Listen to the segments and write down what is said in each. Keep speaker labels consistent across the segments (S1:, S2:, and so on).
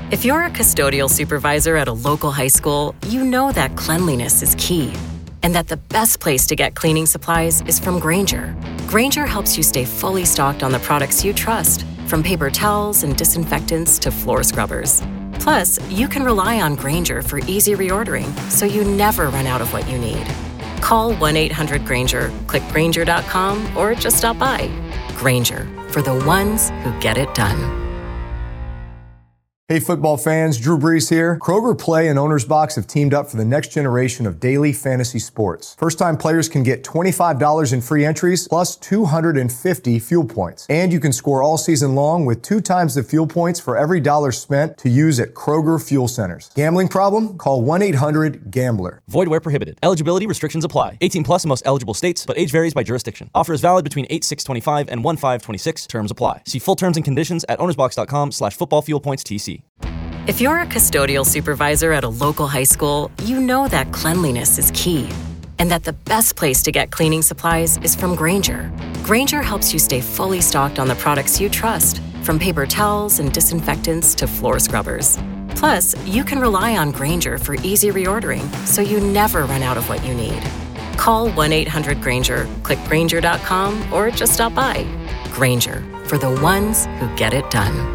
S1: If you're a custodial supervisor at a local high school, you know that cleanliness is key, and that the best place to get cleaning supplies is from Grainger. Grainger helps you stay fully stocked on the products you trust, from paper towels and disinfectants to floor scrubbers. Plus, you can rely on Grainger for easy reordering, so you never run out of what you need. Call 1-800-GRAINGER, click Grainger.com, or just stop by. Grainger, for the ones who get it done.
S2: Hey football fans, Drew Brees here. Kroger Play and Owner's Box have teamed up for the next generation of daily fantasy sports. First-time players can get $25 in free entries plus 250 fuel points. And you can score all season long with 2 times the fuel points for every dollar spent to use at Kroger fuel centers. Gambling problem? Call 1-800-GAMBLER.
S3: Void where prohibited. Eligibility restrictions apply. 18 plus in most eligible states, but age varies by jurisdiction. Offer is valid between 8/6/25 and 1/5/26. Terms apply. See full terms and conditions at ownersbox.com/footballfuelpointstc.
S1: If you're a custodial supervisor at a local high school, you know that cleanliness is key, and that the best place to get cleaning supplies is from Grainger. Grainger helps you stay fully stocked on the products you trust, from paper towels and disinfectants to floor scrubbers. Plus, you can rely on Grainger for easy reordering, so you never run out of what you need. Call 1-800-GRAINGER, click Grainger.com, or just stop by. Grainger, for the ones who get it done.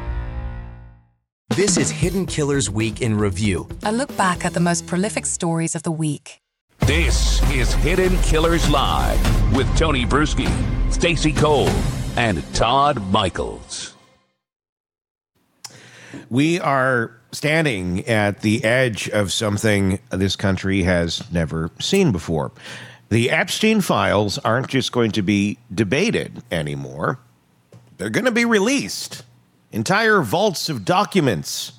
S4: This is Hidden Killers Week in Review.
S5: A look back at the most prolific stories of the week.
S6: This is Hidden Killers Live with Tony Bruschi, Stacey Cole, and Todd Michaels.
S7: We are standing at the edge of something this country has never seen before. The Epstein files aren't just going to be debated anymore. They're going to be released. Entire vaults of documents,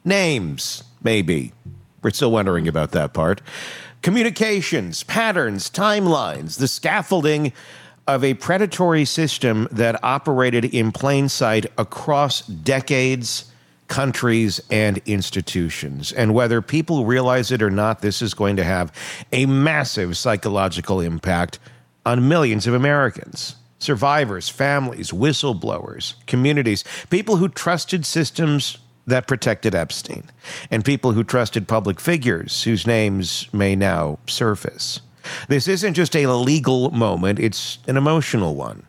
S7: names, maybe. We're still wondering about that part. Communications, patterns, timelines, the scaffolding of a predatory system that operated in plain sight across decades, countries, and institutions. And whether people realize it or not, this is going to have a massive psychological impact on millions of Americans. Survivors, families, whistleblowers, communities, people who trusted systems that protected Epstein, and people who trusted public figures whose names may now surface. This isn't just a legal moment, it's an emotional one,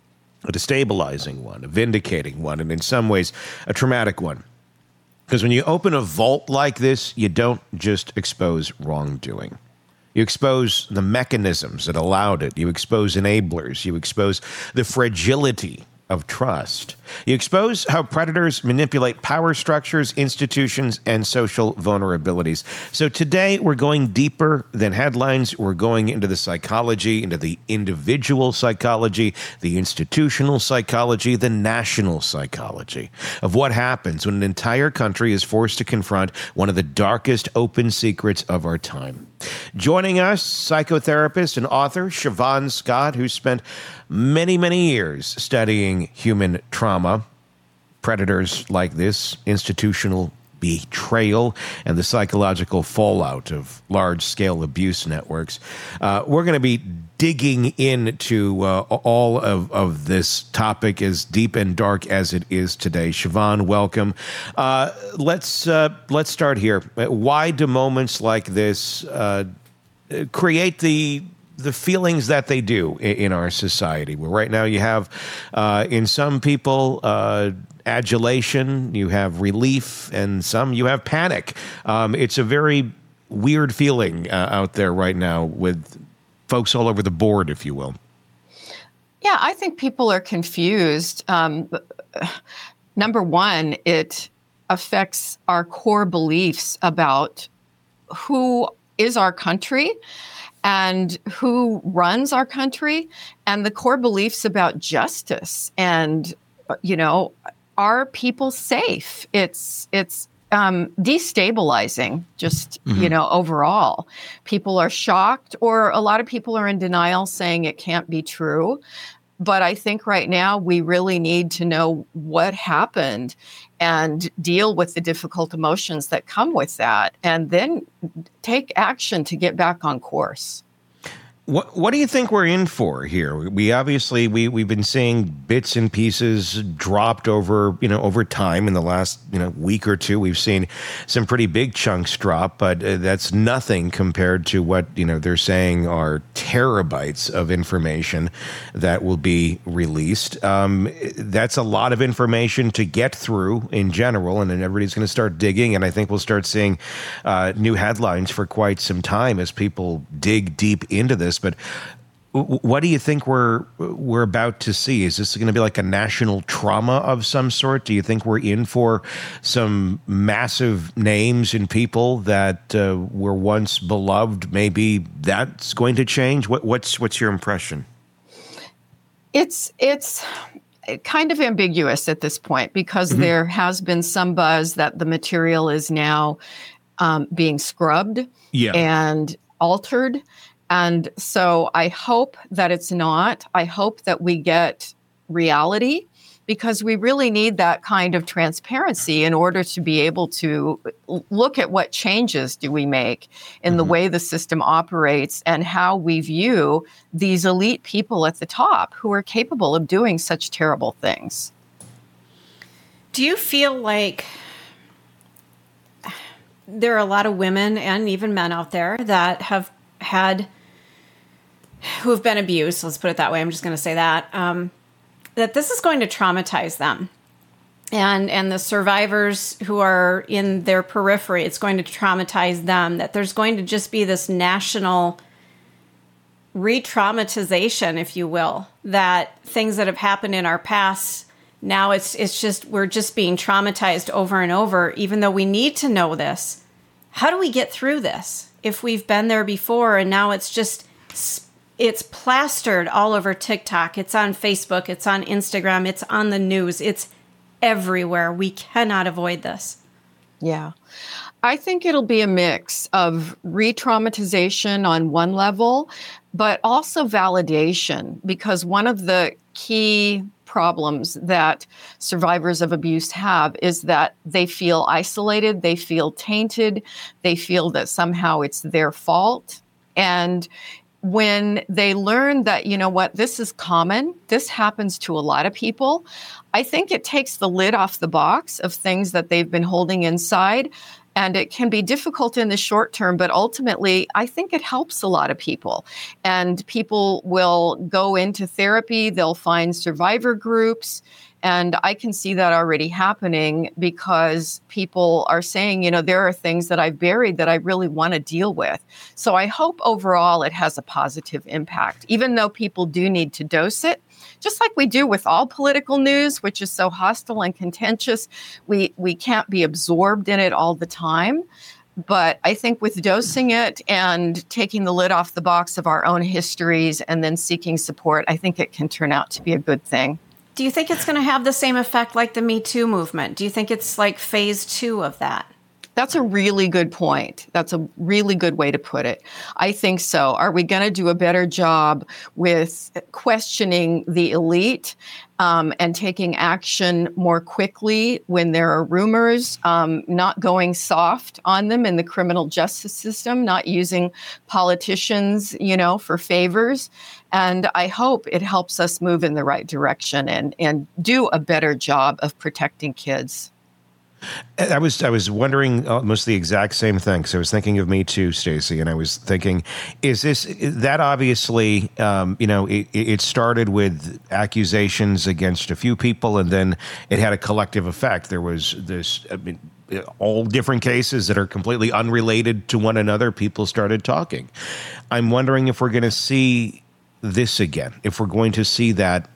S7: a destabilizing one, a vindicating one, and in some ways, a traumatic one. Because when you open a vault like this, you don't just expose wrongdoing. You expose the mechanisms that allowed it. You expose enablers. You expose the fragility of trust. You expose how predators manipulate power structures, institutions, and social vulnerabilities. So today, we're going deeper than headlines. We're going into the psychology, into the individual psychology, the institutional psychology, the national psychology of what happens when an entire country is forced to confront one of the darkest open secrets of our time. Joining us, psychotherapist and author Siobhan Scott, who spent many, many years studying human trauma, predators like this, institutional betrayal, and the psychological fallout of large-scale abuse networks. We're going to be digging into all of this topic, as deep and dark as it is today. Siobhan, welcome. Let's start here. Why do moments like this create the feelings that they do in our society? Well, right now you have, in some people, adulation, you have relief, and some you have panic. It's a very weird feeling out there right now with folks all over the board, if you will.
S8: Yeah, I think people are confused. Number one, it affects our core beliefs about who is our country and who runs our country, and the core beliefs about justice and, are people safe? It's destabilizing, just, overall. People are shocked, or a lot of people are in denial, saying it can't be true. But I think right now we really need to know what happened and deal with the difficult emotions that come with that, and then take action to get back on course.
S7: What do you think we're in for here? We obviously we've been seeing bits and pieces dropped over time in the last week or two. We've seen some pretty big chunks drop, but that's nothing compared to what they're saying are terabytes of information that will be released. That's a lot of information to get through in general, and then everybody's going to start digging, and I think we'll start seeing new headlines for quite some time as people dig deep into this. But what do you think we're about to see? Is this going to be like a national trauma of some sort? Do you think we're in for some massive names and people that were once beloved? Maybe that's going to change. What's your impression?
S8: It's kind of ambiguous at this point because there has been some buzz that the material is now being scrubbed and altered. And so I hope that it's not. I hope that we get reality, because we really need that kind of transparency in order to be able to look at what changes do we make in the way the system operates and how we view these elite people at the top who are capable of doing such terrible things.
S9: Do you feel like there are a lot of women and even men out there that who have been abused, let's put it that way, I'm just going to say that, that this is going to traumatize them. And the survivors who are in their periphery, it's going to traumatize them, that there's going to just be this national re-traumatization, if you will, that things that have happened in our past, now it's just, we're just being traumatized over and over, even though we need to know this. How do we get through this if we've been there before and now it's plastered all over TikTok, it's on Facebook, it's on Instagram, it's on the news, it's everywhere. We cannot avoid this.
S8: Yeah. I think it'll be a mix of re-traumatization on one level, but also validation, because one of the key problems that survivors of abuse have is that they feel isolated, they feel tainted, they feel that somehow it's their fault. And when they learn that, this is common, this happens to a lot of people, I think it takes the lid off the box of things that they've been holding inside. And it can be difficult in the short term, but ultimately, I think it helps a lot of people. And people will go into therapy, they'll find survivor groups. And I can see that already happening because people are saying, there are things that I've buried that I really want to deal with. So I hope overall it has a positive impact, even though people do need to dose it. Just like we do with all political news, which is so hostile and contentious, we can't be absorbed in it all the time. But I think with dosing it and taking the lid off the box of our own histories and then seeking support, I think it can turn out to be a good thing.
S9: Do you think it's going to have the same effect like the Me Too movement? Do you think it's like phase 2 of that?
S8: That's a really good point. That's a really good way to put it. I think so. Are we going to do a better job with questioning the elite and taking action more quickly when there are rumors, not going soft on them in the criminal justice system, not using politicians, for favors? And I hope it helps us move in the right direction and do a better job of protecting kids.
S7: I was wondering almost the exact same thing. So I was thinking of Me Too, Stacey, and I was thinking, is that obviously, it started with accusations against a few people, and then it had a collective effect. There was this, all different cases that are completely unrelated to one another. People started talking. I'm wondering if we're going to see this again, if we're going to see that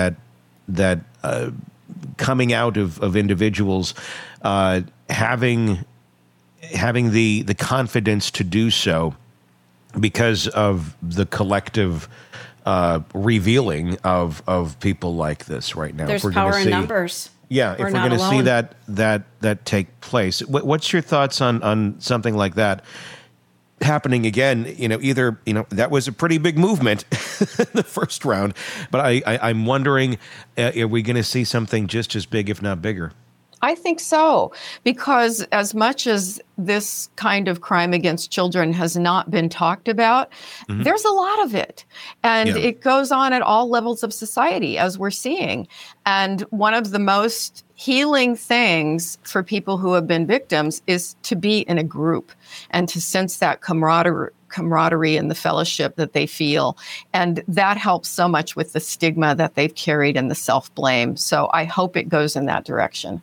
S7: coming out of individuals having the confidence to do so because of the collective revealing of people like this right now.
S9: There's power in numbers.
S7: Yeah, if we're going to see that take place. What's your thoughts on something like that happening again? Either that was a pretty big movement in the first round, but I'm wondering, are we going to see something just as big, if not bigger?
S8: I think so, because as much as this kind of crime against children has not been talked about, there's a lot of it. And it goes on at all levels of society, as we're seeing. And one of the most healing things for people who have been victims is to be in a group and to sense that camaraderie and the fellowship that they feel. And that helps so much with the stigma that they've carried and the self-blame. So I hope it goes in that direction.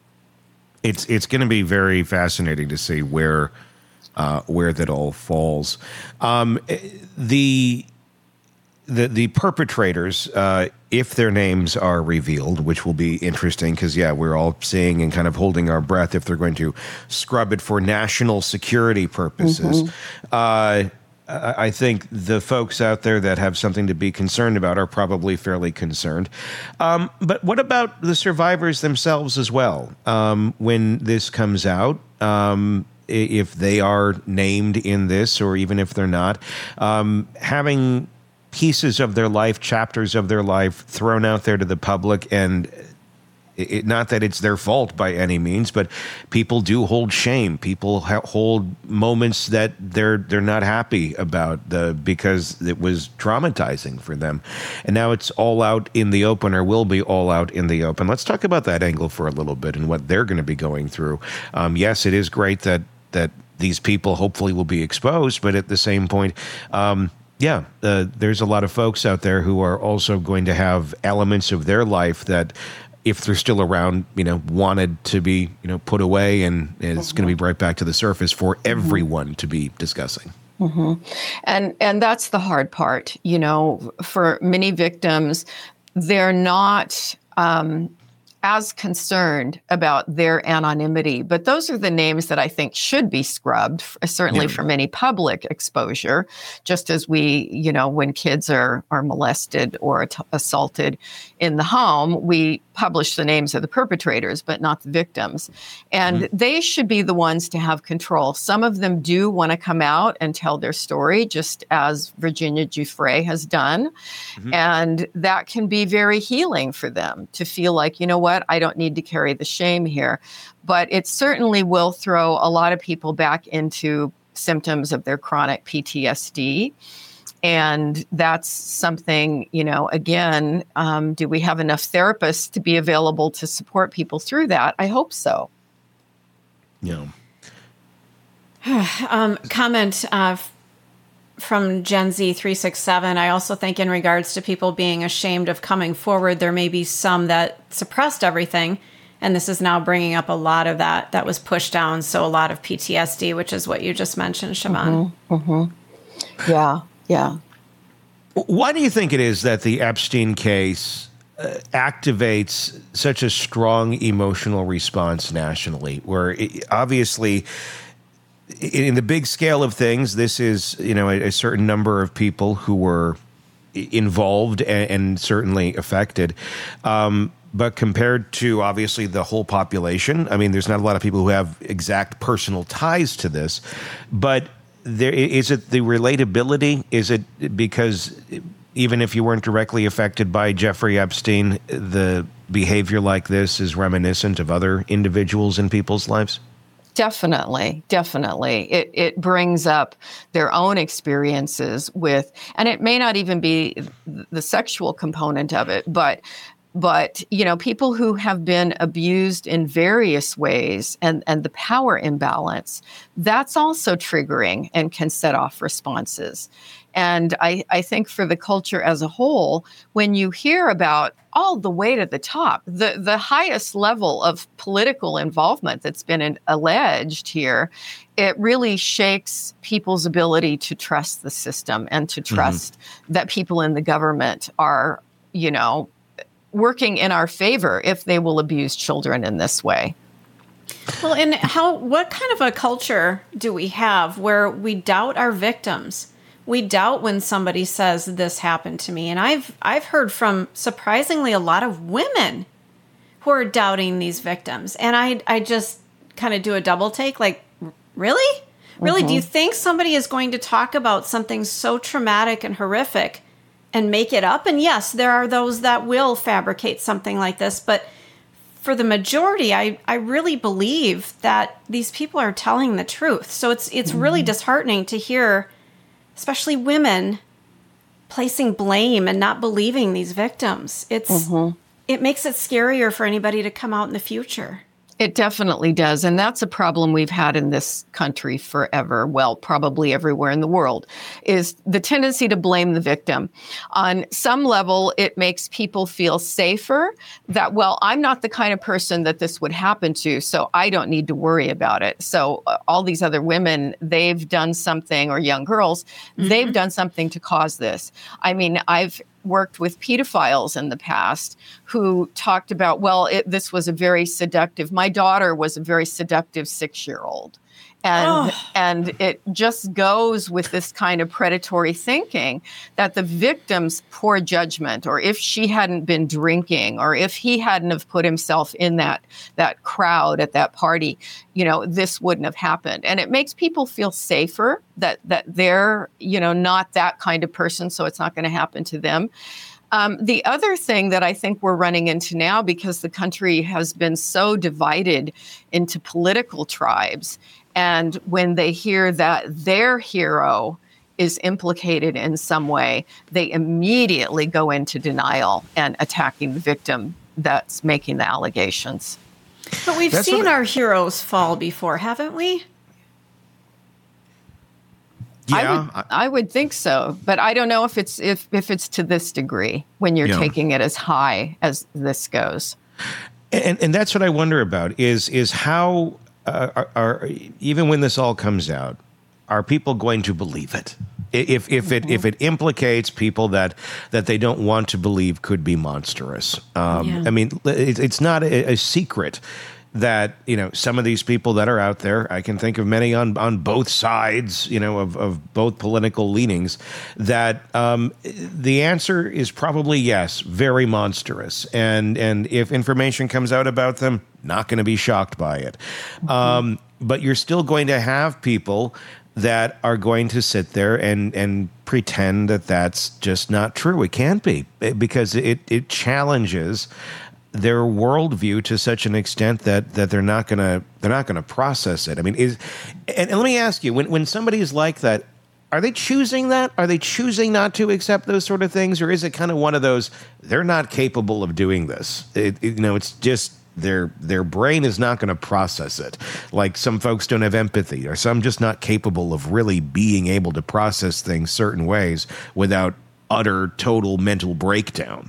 S7: It's going to be very fascinating to see where that all falls. The perpetrators, if their names are revealed, which will be interesting because, we're all seeing and kind of holding our breath if they're going to scrub it for national security purposes. I think the folks out there that have something to be concerned about are probably fairly concerned. But what about the survivors themselves as well? When this comes out, if they are named in this, or even if they're not, having pieces of their life, chapters of their life thrown out there to the public, and not that it's their fault by any means, but people do hold shame. People hold moments that they're not happy about because it was traumatizing for them. And now it's all out in the open, or will be all out in the open. Let's talk about that angle for a little bit and what they're going to be going through. Yes, it is great that these people hopefully will be exposed, but at the same point, there's a lot of folks out there who are also going to have elements of their life that, if they're still around, wanted to be, put away, and it's going to be right back to the surface for everyone to be discussing.
S8: And that's the hard part. For many victims, they're not as concerned about their anonymity. But those are the names that I think should be scrubbed, certainly from any public exposure, just as we, when kids are molested or assaulted in the home, we publish the names of the perpetrators, but not the victims. And they should be the ones to have control. Some of them do want to come out and tell their story, just as Virginia Giuffre has done. And that can be very healing for them to feel like, you know what, I don't need to carry the shame here. But it certainly will throw a lot of people back into symptoms of their chronic PTSD. And that's something, again, do we have enough therapists to be available to support people through that? I hope so.
S9: Comment from Gen Z 367. I also think in regards to people being ashamed of coming forward, there may be some that suppressed everything. And this is now bringing up a lot of that was pushed down. So a lot of PTSD, which is what you just mentioned, Siobhan.
S8: Yeah.
S7: Why do you think it is that the Epstein case activates such a strong emotional response nationally, where obviously in the big scale of things, this is, a certain number of people who were involved and certainly affected. But compared to, obviously, the whole population, I mean, there's not a lot of people who have exact personal ties to this, but is it the relatability? Is it because even if you weren't directly affected by Jeffrey Epstein, the behavior like this is reminiscent of other individuals in people's lives?
S8: Definitely. It brings up their own experiences with, and it may not even be the sexual component of it, but people who have been abused in various ways and the power imbalance, that's also triggering and can set off responses. And I think for the culture as a whole, when you hear about all the way to the top, the highest level of political involvement that's been alleged here, it really shakes people's ability to trust the system and to trust that people in the government are, working in our favor if they will abuse children in this way.
S9: Well, and what kind of a culture do we have where we doubt our victims? We doubt when somebody says this happened to me. And I've heard from surprisingly a lot of women who are doubting these victims. And I just kind of do a double take, like, really? Really? Do you think somebody is going to talk about something so traumatic and horrific and make it up? And yes, there are those that will fabricate something like this, but for the majority, I really believe that these people are telling the truth. So it's really disheartening to hear, especially women, placing blame and not believing these victims. It makes it scarier for anybody to come out in the future.
S8: It definitely does. And that's a problem we've had in this country forever. Well, probably everywhere in the world, is the tendency to blame the victim. On some level, it makes people feel safer that, well, I'm not the kind of person that this would happen to, so I don't need to worry about it. So all these other women, they've done something, or young girls, they've done something to cause this. I mean, I've worked with pedophiles in the past who talked about, well, this was a very seductive, my daughter was a very seductive 6-year-old. And it just goes with this kind of predatory thinking that the victim's poor judgment, or if she hadn't been drinking, or if he hadn't have put himself in that crowd at that party, this wouldn't have happened. And it makes people feel safer that they're, not that kind of person, so it's not going to happen to them. The other thing that I think we're running into now, because the country has been so divided into political tribes, and when they hear that their hero is implicated in some way, they immediately go into denial and attacking the victim that's making the allegations.
S9: But we've seen our heroes fall before, haven't we?
S7: Yeah,
S8: I would think so, but I don't know if it's to this degree when you're taking it as high as this goes.
S7: And that's what I wonder about is how are even when this all comes out, are people going to believe it? If it implicates people that they don't want to believe could be monstrous. I mean, it's not a secret that, some of these people that are out there, I can think of many on both sides, of both political leanings, that the answer is probably yes, very monstrous. And if information comes out about them, not going to be shocked by it. But you're still going to have people that are going to sit there and pretend that that's just not true. It can't be, because it challenges their worldview to such an extent that they're not gonna process it. I mean, and let me ask you, when somebody is like that, are they choosing that? Are they choosing not to accept those sort of things, or is it kind of one of those, they're not capable of doing this? It's just their brain is not going to process it. Like some folks don't have empathy, or some just not capable of really being able to process things certain ways without utter total mental breakdown.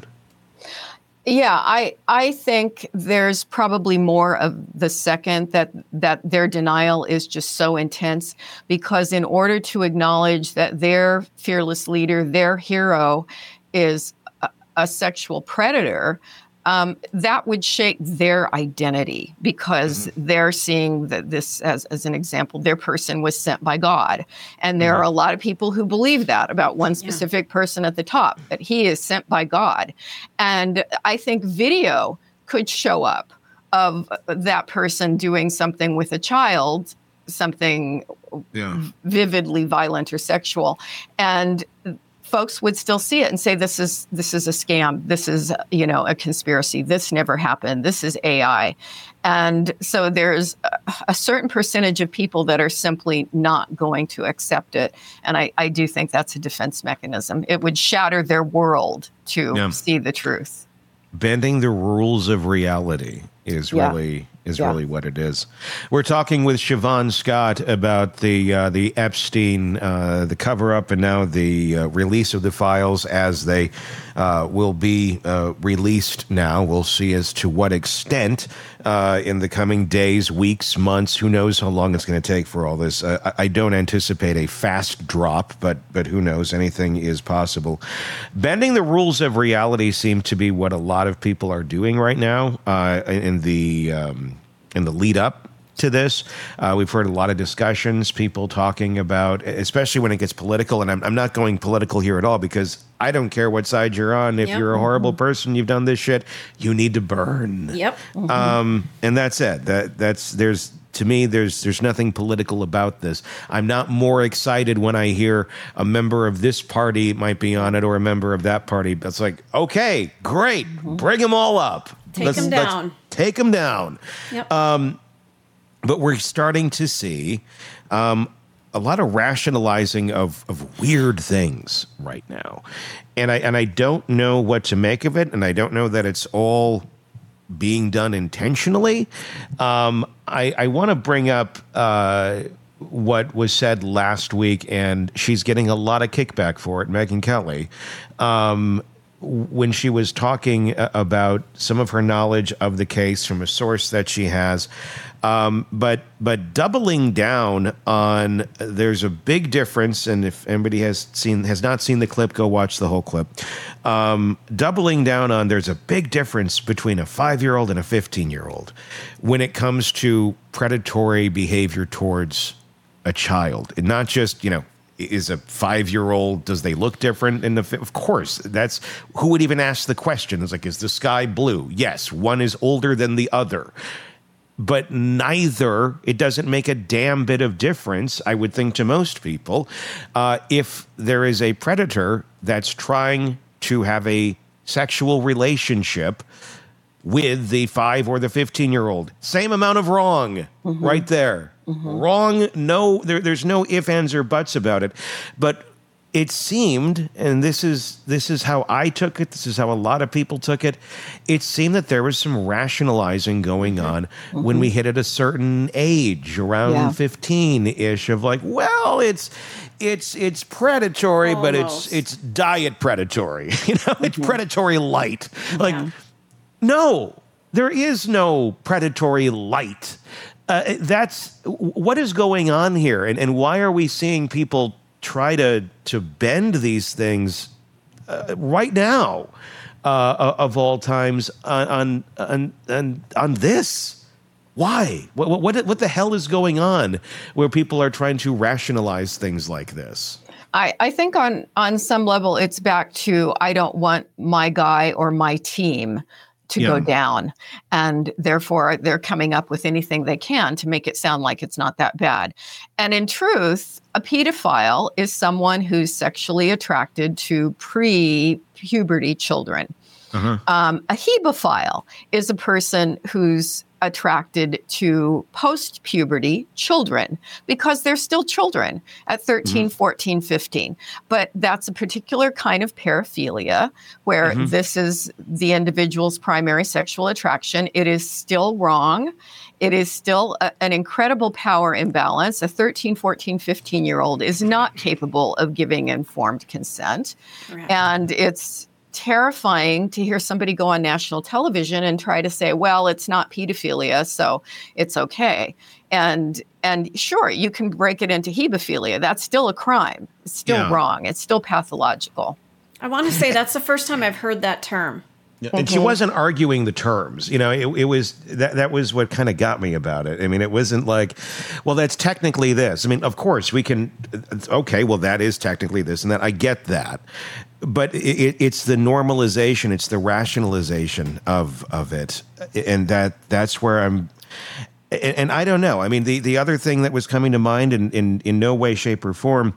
S8: Yeah, I think there's probably more of the second, that their denial is just so intense, because in order to acknowledge that their fearless leader, their hero, is a sexual predator, that would shake their identity, because they're seeing that this, as an example, their person was sent by God. And there are a lot of people who believe that about one specific person at the top, that he is sent by God. And I think video could show up of that person doing something with a child, something vividly violent or sexual. And folks would still see it and say, this is a scam. This is, a conspiracy. This never happened. This is AI. And so there's a certain percentage of people that are simply not going to accept it. And I do think that's a defense mechanism. It would shatter their world to see the truth.
S7: Bending the rules of reality is really what it is. We're talking with Siobhan Scott about the Epstein, the cover-up, and now the release of the files as they will be released now. We'll see as to what extent in the coming days, weeks, months. Who knows how long it's going to take for all this. I don't anticipate a fast drop, but who knows? Anything is possible. Bending the rules of reality seem to be what a lot of people are doing right now in the lead up to this. We've heard a lot of discussions, people talking about, especially when it gets political, and I'm not going political here at all, because I don't care what side you're on. If you're a horrible person, you've done this shit, you need to burn.
S9: Yep.
S7: And that's it. To me, there's nothing political about this. I'm not more excited when I hear a member of this party might be on it, or a member of that party. It's like, okay, great, bring them all up.
S9: Take them down.
S7: take them down.
S9: Yep.
S7: But we're starting to see a lot of rationalizing of weird things right now. And I don't know what to make of it, and I don't know that it's all being done intentionally. I want to bring up what was said last week, and she's getting a lot of kickback for it, Megyn Kelly, when she was talking about some of her knowledge of the case from a source that she has. But doubling down on, there's a big difference, and if anybody has not seen the clip, go watch the whole clip. Doubling down on, there's a big difference between a 5-year-old and a 15-year-old when it comes to predatory behavior towards a child, and not just, is a 5-year-old, does they look different of course, that's who would even ask the question. It's like, is the sky blue? Yes, one is older than the other. But neither, it doesn't make a damn bit of difference, I would think, to most people, if there is a predator that's trying to have a sexual relationship with the 5 or the 15-year-old. Same amount of wrong right there. Wrong, no, there's no ifs, ands, or buts about it. But it seemed, and this is how I took it, this is how a lot of people took it, it seemed that there was some rationalizing going on when we hit at a certain age, around 15-ish, of like, well, it's predatory,
S9: Almost.
S7: but it's diet predatory. It's predatory light. Like, no, there is no predatory light. That's what is going on here, and why are we seeing people try to bend these things right now, of all times, on this? Why? What the hell is going on where people are trying to rationalize things like this?
S8: I think on some level it's back to, I don't want my guy or my team to go down. And therefore, they're coming up with anything they can to make it sound like it's not that bad. And in truth, a pedophile is someone who's sexually attracted to pre-puberty children. A hebephile is a person who's attracted to post-puberty children because they're still children at 13, 14, 15. But that's a particular kind of paraphilia where this is the individual's primary sexual attraction. It is still wrong. It is still an incredible power imbalance. A 13, 14, 15-year-old is not capable of giving informed consent. Right. And it's terrifying to hear somebody go on national television and try to say, well, it's not pedophilia, so it's okay. And sure, you can break it into hebephilia. That's still a crime. It's still wrong. It's still pathological.
S9: I want to say that's the first time I've heard that term.
S7: And she wasn't arguing the terms. It was that was what kind of got me about it. I mean, it wasn't like, well, that's technically this. I mean, of course we can. Okay, well, that is technically this and that. I get that, but it's the normalization, it's the rationalization of it, and that's where I'm. And I don't know. I mean, the other thing that was coming to mind, in no way, shape, or form,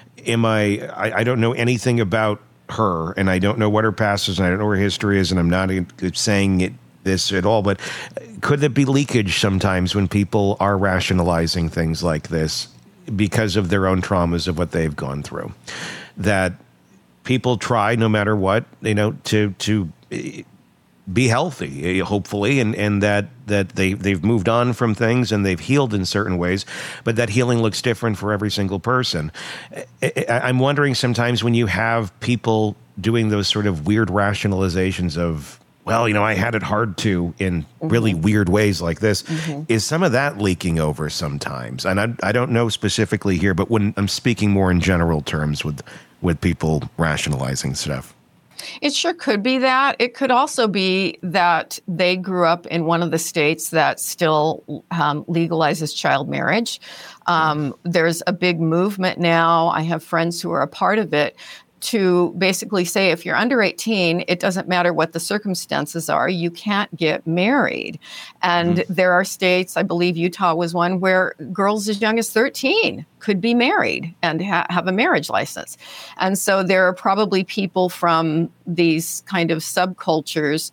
S7: I don't know anything about her, and I don't know what her past is, and I don't know what her history is, and I'm not saying this at all, but could there be leakage sometimes when people are rationalizing things like this because of their own traumas of what they've gone through? That people try, no matter what, to be healthy, hopefully, and that they've moved on from things and they've healed in certain ways, but that healing looks different for every single person. I'm wondering sometimes when you have people doing those sort of weird rationalizations of, well, I had it hard too, in really weird ways like this, is some of that leaking over sometimes? And I don't know specifically here, but when I'm speaking more in general terms with people rationalizing stuff.
S8: It sure could be that. It could also be that they grew up in one of the states that still legalizes child marriage. There's a big movement now. I have friends who are a part of it to basically say, if you're under 18, it doesn't matter what the circumstances are, you can't get married. And there are states, I believe Utah was one, where girls as young as 13 could be married and have a marriage license. And so there are probably people from these kind of subcultures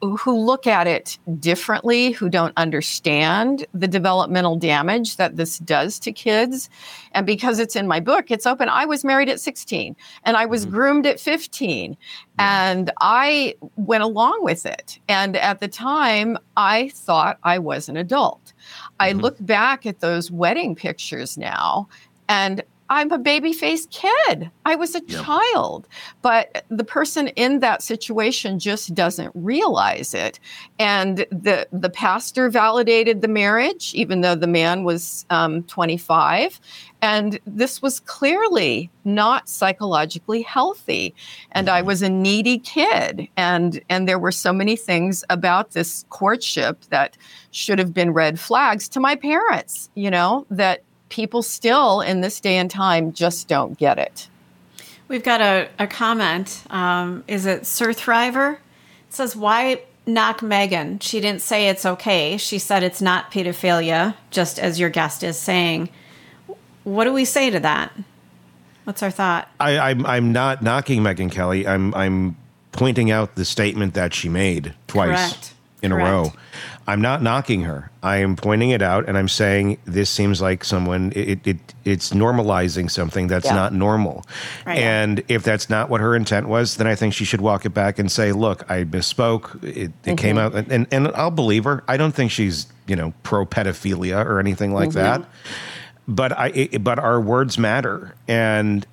S8: who look at it differently, who don't understand the developmental damage that this does to kids. And because it's in my book, it's open. I was married at 16 and I was groomed at 15 and I went along with it. And at the time, I thought I was an adult. I look back at those wedding pictures now and I'm a baby-faced kid. I was a child. But the person in that situation just doesn't realize it. And the pastor validated the marriage, even though the man was 25. And this was clearly not psychologically healthy. And I was a needy kid. And there were so many things about this courtship that should have been red flags to my parents, that people still in this day and time just don't get it.
S9: We've got a comment. Is it Sir Thriver? It says, why knock Meghan? She didn't say it's okay. She said it's not pedophilia, just as your guest is saying. What do we say to that? What's our thought?
S7: I'm not knocking Megyn Kelly. I'm pointing out the statement that she made twice in a row. I'm not knocking her. I am pointing it out, and I'm saying this seems like someone. It's normalizing something that's not normal. Right. And if that's not what her intent was, then I think she should walk it back and say, "Look, I misspoke. It came out," and I'll believe her. I don't think she's pro pedophilia or anything like that. But but our words matter, and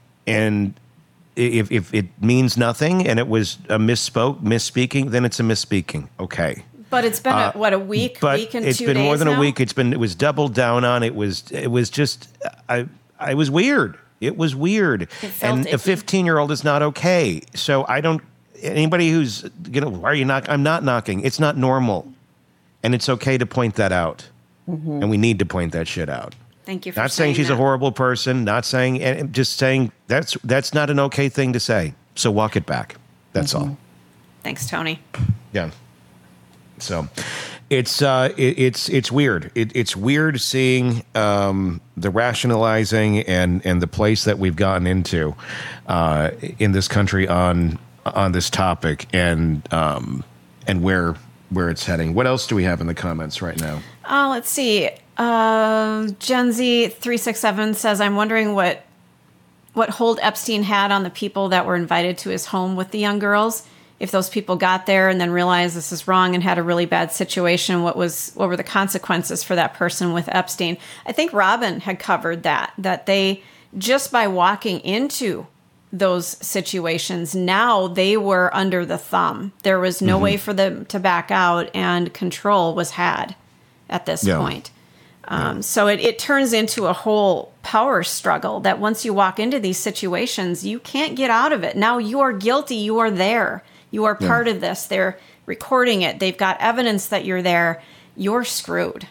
S7: if it means nothing and it was a misspeaking, then it's a misspeaking. Okay.
S9: But it's been a week and 2 days now?
S7: It's been more than a week. It was doubled down on. It was just, I was weird. It was weird. And a 15-year-old is not okay. So I don't, anybody who's, why are you knocking? I'm not knocking. It's not normal. And it's okay to point that out. And we need to point that shit out.
S9: Thank you for
S7: not saying she's a horrible person, not saying, just saying that's not an okay thing to say. So walk it back. That's all.
S9: Thanks, Tony.
S7: Yeah. So it's weird. It's weird seeing the rationalizing and the place that we've gotten into in this country on this topic and where it's heading. What else do we have in the comments right now?
S9: Let's see. Gen Z 367 says, I'm wondering what hold Epstein had on the people that were invited to his home with the young girls. If those people got there and then realized this is wrong and had a really bad situation, what were the consequences for that person with Epstein? I think Robin had covered that they, just by walking into those situations, now they were under the thumb. There was no way for them to back out, and control was had at this point. So it turns into a whole power struggle that once you walk into these situations, you can't get out of it. Now you are guilty. You are there. You are part of this. They're recording it. They've got evidence that you're there. You're screwed.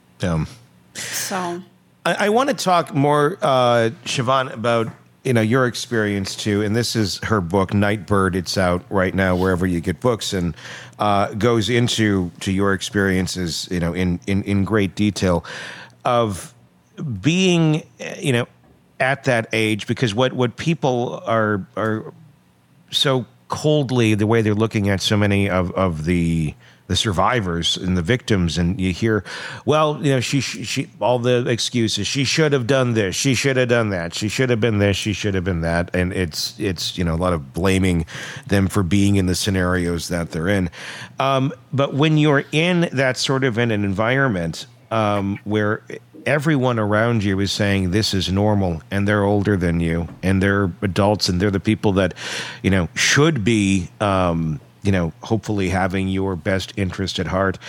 S9: So
S7: I want to talk more, Siobhan, about your experience too. And this is her book, Nightbird. It's out right now wherever you get books, and goes into your experiences, in great detail of being, at that age, because what people are so coldly, the way they're looking at so many of the survivors and the victims, and you hear, well, she all the excuses. She should have done this. She should have done that. She should have been this. She should have been that. And it's a lot of blaming them for being in the scenarios that they're in. But when you're in that sort of an environment where everyone around you is saying this is normal, and they're older than you, and they're adults, and they're the people that, should be, hopefully having your best interest at heart.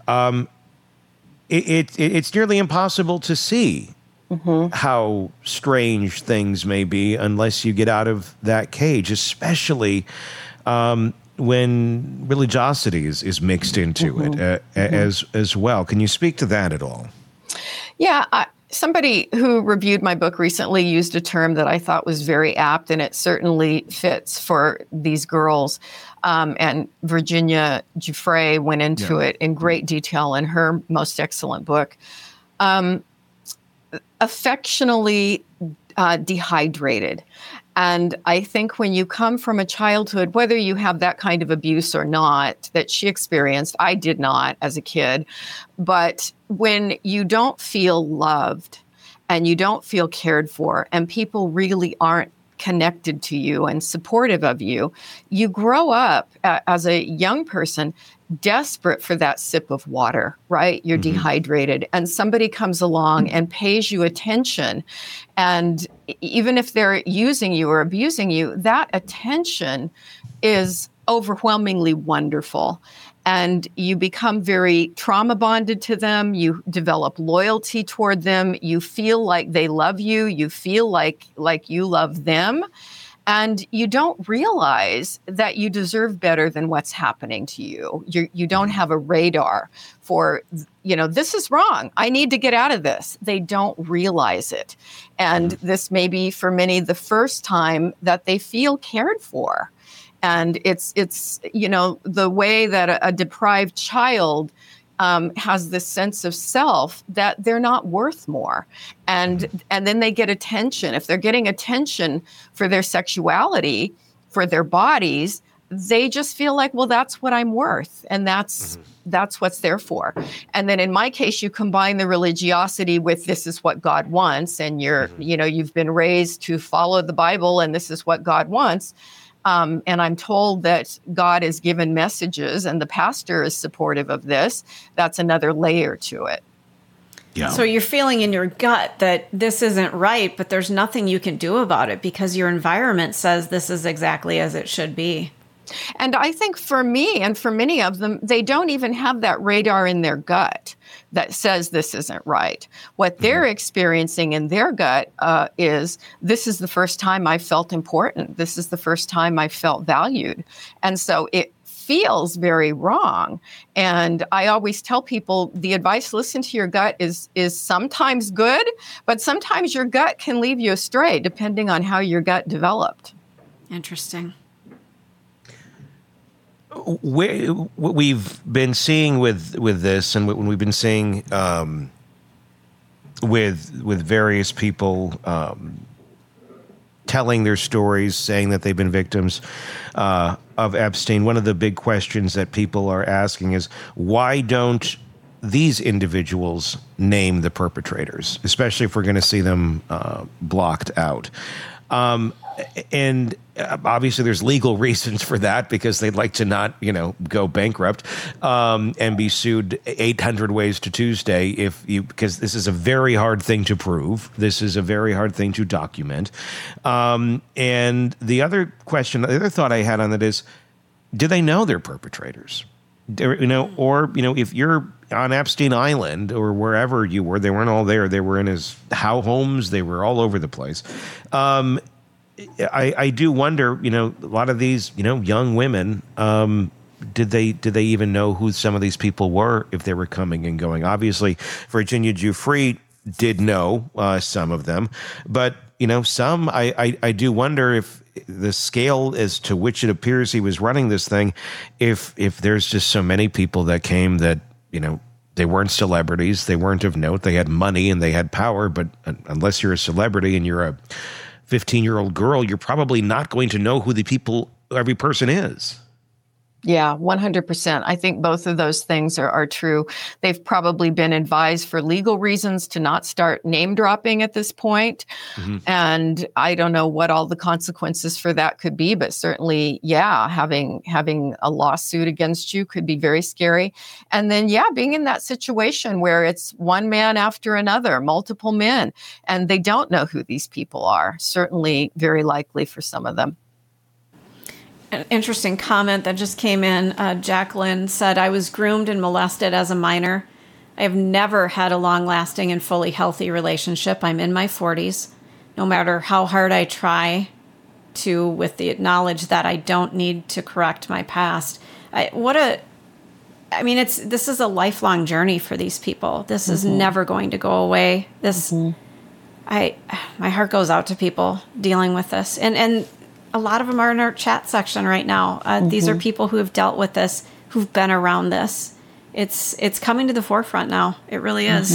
S7: It's nearly impossible to see how strange things may be unless you get out of that cage, especially when religiosity is mixed into it as well. Can you speak to that at all?
S8: Yeah, somebody who reviewed my book recently used a term that I thought was very apt, and it certainly fits for these girls. And Virginia Giuffre went into it in great detail in her most excellent book. Affectionately dehydrated. And I think when you come from a childhood, whether you have that kind of abuse or not that she experienced, I did not as a kid, but when you don't feel loved and you don't feel cared for and people really aren't connected to you and supportive of you, you grow up as a young person desperate for that sip of water, right? You're dehydrated, and somebody comes along and pays you attention. And even if they're using you or abusing you, that attention is overwhelmingly wonderful. And you become very trauma bonded to them. You develop loyalty toward them. You feel like they love you. You feel like you love them. And you don't realize that you deserve better than what's happening to you. You don't have a radar for, this is wrong. I need to get out of this. They don't realize it. And this may be for many the first time that they feel cared for. And it's the way that a deprived child has this sense of self that they're not worth more. And then they get attention. If they're getting attention for their sexuality, for their bodies, they just feel like, well, that's what I'm worth. And that's what's there for. And then in my case, you combine the religiosity with this is what God wants. And you've been raised to follow the Bible and this is what God wants. And I'm told that God has given messages and the pastor is supportive of this. That's another layer to it.
S9: Yeah. So you're feeling in your gut that this isn't right, but there's nothing you can do about it because your environment says this is exactly as it should be.
S8: And I think for me and for many of them, they don't even have that radar in their gut that says this isn't right. What they're experiencing in their gut is this is the first time I felt important. This is the first time I felt valued. And so it feels very wrong. And I always tell people the advice, listen to your gut, is sometimes good, but sometimes your gut can lead you astray depending on how your gut developed.
S9: Interesting.
S7: What we've been seeing with this, and when we've been seeing with various people telling their stories, saying that they've been victims of Epstein, one of the big questions that people are asking is, why don't these individuals name the perpetrators, especially if we're going to see them blocked out? And obviously there's legal reasons for that because they'd like to not, go bankrupt and be sued 800 ways to Tuesday because this is a very hard thing to prove. This is a very hard thing to document. And the other thought I had on that is, do they know they're perpetrators? If you're on Epstein Island or wherever you were, they weren't all there. They were in his homes. They were all over the place. I do wonder, a lot of these, young women, did they even know who some of these people were if they were coming and going? Obviously, Virginia Giuffre did know some of them, but some I do wonder if the scale as to which it appears he was running this thing, if there's just so many people that came that they weren't celebrities, they weren't of note, they had money and they had power, but unless you're a celebrity and you're a 15-year-old girl, you're probably not going to know who every person is.
S8: Yeah, 100%. I think both of those things are true. They've probably been advised for legal reasons to not start name dropping at this point. And I don't know what all the consequences for that could be, but certainly, having a lawsuit against you could be very scary. And then, being in that situation where it's one man after another, multiple men, and they don't know who these people are, certainly very likely for some of them.
S9: An interesting comment that just came in. Jacqueline said, I was groomed and molested as a minor. I have never had a long-lasting and fully healthy relationship. I'm in my 40s. No matter how hard I try to, with the knowledge that I don't need to correct my past. This is a lifelong journey for these people. This is never going to go away. My heart goes out to people dealing with this. And a lot of them are in our chat section right now. These are people who have dealt with this, who've been around this. It's coming to the forefront now. It really is.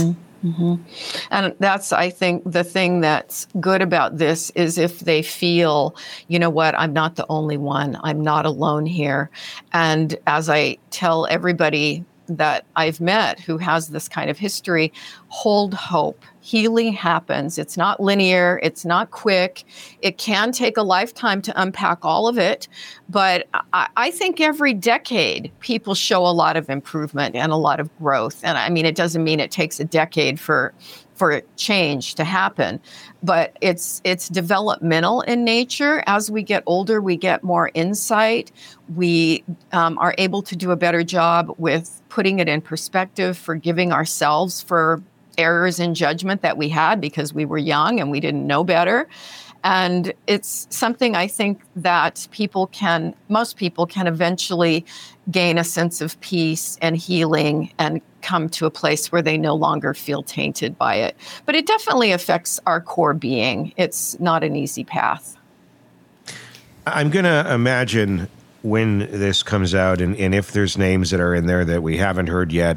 S8: Mm-hmm. And that's, I think, the thing that's good about this is if they feel, you know what, I'm not the only one. I'm not alone here. And as I tell everybody that I've met who has this kind of history, hold hope. Healing happens. It's not linear. It's not quick. It can take a lifetime to unpack all of it. But I think every decade, people show a lot of improvement and a lot of growth. And I mean, it doesn't mean it takes a decade for change to happen, but it's developmental in nature. As we get older, we get more insight. We are able to do a better job with putting it in perspective, forgiving ourselves for errors in judgment that we had because we were young and we didn't know better. And it's something I think that most people can eventually gain a sense of peace and healing and come to a place where they no longer feel tainted by it. But it definitely affects our core being. It's not an easy path.
S7: I'm going to imagine when this comes out and if there's names that are in there that we haven't heard yet,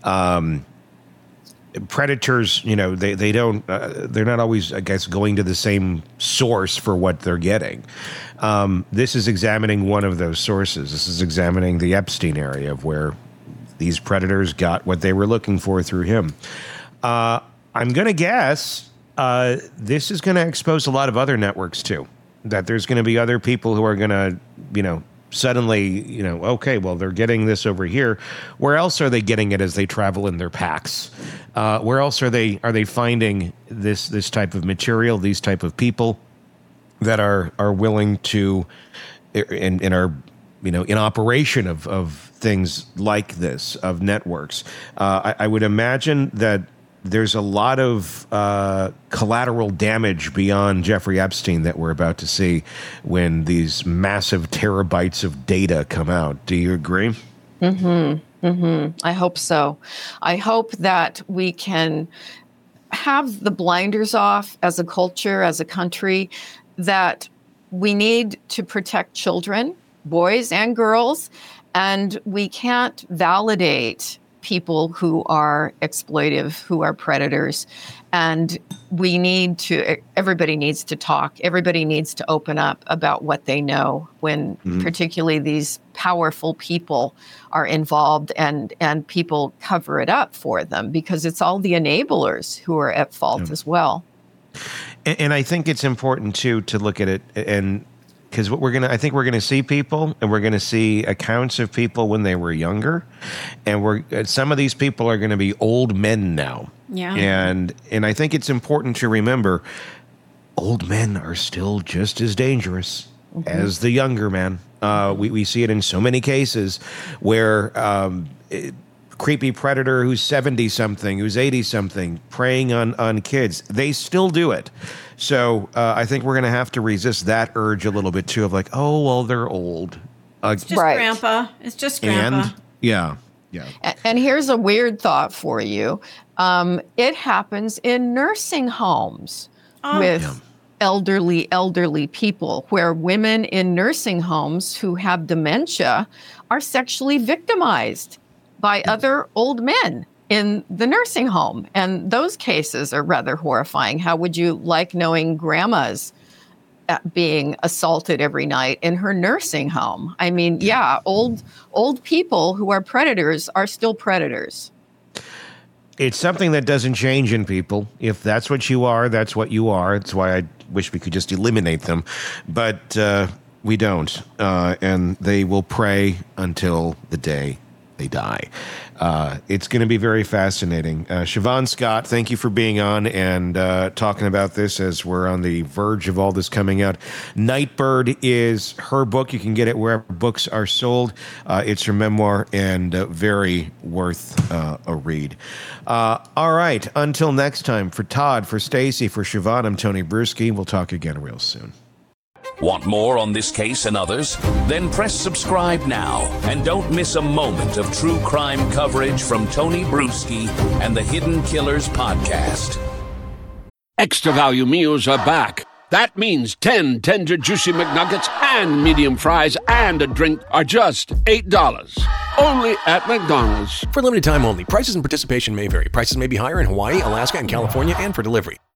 S7: predators, they don't, they're not always, I guess, going to the same source for what they're getting. This is examining one of those sources. This is examining the Epstein area of where these predators got what they were looking for through him. I'm going to guess this is going to expose a lot of other networks too, that there's going to be other people who are going to, suddenly, okay, well, they're getting this over here. Where else are they getting it as they travel in their packs? Where else are they finding this type of material, these type of people that are willing to, and are, in operation of things like this, of networks? I would imagine that there's a lot of collateral damage beyond Jeffrey Epstein that we're about to see when these massive terabytes of data come out. Do you agree?
S8: Mm-hmm. Mm-hmm. I hope so. I hope that we can have the blinders off as a culture, as a country, that we need to protect children, boys and girls, and we can't validate people who are exploitive, who are predators. And everybody needs to talk. Everybody needs to open up about what they know when particularly these powerful people are involved and people cover it up for them because it's all the enablers who are at fault as well.
S7: And I think it's important too to look at it, and because I think we're gonna see people, and we're gonna see accounts of people when they were younger, and some of these people are gonna be old men now.
S9: Yeah.
S7: And I think it's important to remember, old men are still just as dangerous as the younger men. We see it in so many cases where creepy predator who's 70-something, who's 80-something, preying on kids. They still do it. So I think we're going to have to resist that urge a little bit, too, of like, oh, well, they're old.
S9: It's just Grandpa. It's just Grandpa.
S7: And, yeah.
S8: And here's a weird thought for you. It happens in nursing homes with elderly people, where women in nursing homes who have dementia are sexually victimized by other old men in the nursing home. And those cases are rather horrifying. How would you like knowing grandma's being assaulted every night in her nursing home? I mean, old people who are predators are still predators.
S7: It's something that doesn't change in people. If that's what you are, that's what you are. That's why I wish we could just eliminate them. But we don't. And they will prey until the day they die. It's going to be very fascinating. Siobhan Scott, thank you for being on and talking about this as we're on the verge of all this coming out. Nightbird is her book. You can get it wherever books are sold. It's her memoir and very worth a read. All right. Until next time, for Todd, for Stacy, for Siobhan, I'm Tony Bruschi. We'll talk again real soon.
S6: Want more on this case and others? Then press subscribe now and don't miss a moment of true crime coverage from Tony Bruschi and the Hidden Killers podcast.
S10: Extra value meals are back. That means 10 tender, juicy McNuggets and medium fries and a drink are just $8. Only at McDonald's.
S11: For limited time only. Prices and participation may vary. Prices may be higher in Hawaii, Alaska, and California, and for delivery.